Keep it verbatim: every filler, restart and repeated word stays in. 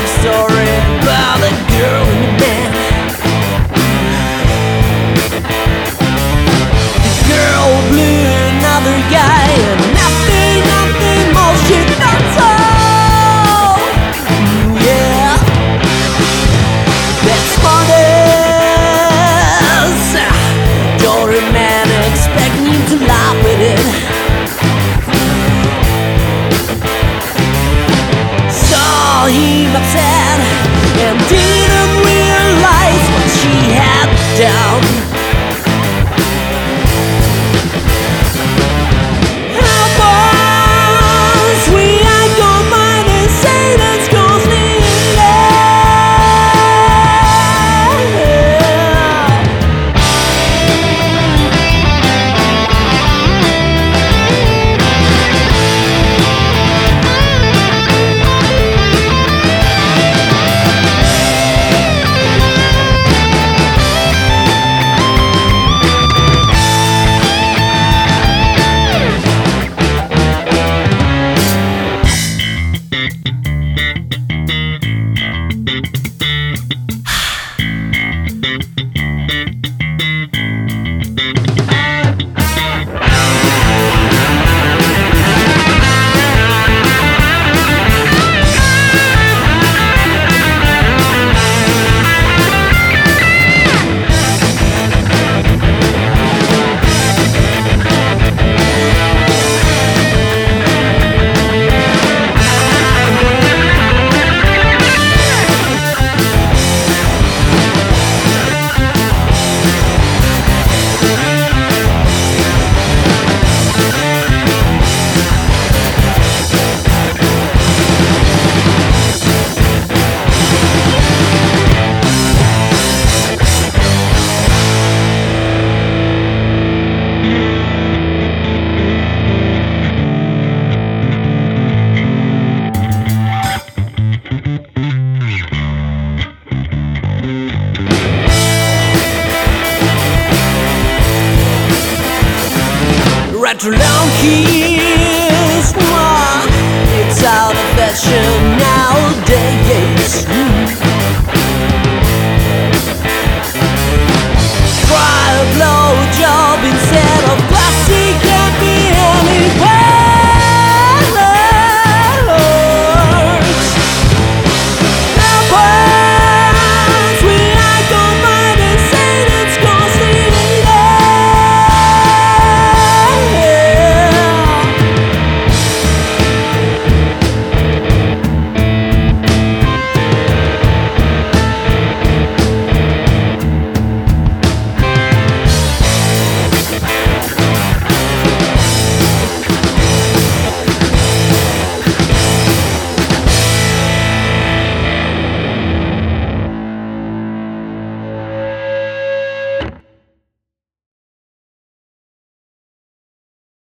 love story about a girl and a man. The girl blew another guy, and nothing, nothing more she thought so. Yeah, that's honest. Don't a man expect me to laugh with it. Saw him upset and didn't realize what she had done. Retro long keys, it's out of fashion nowadays.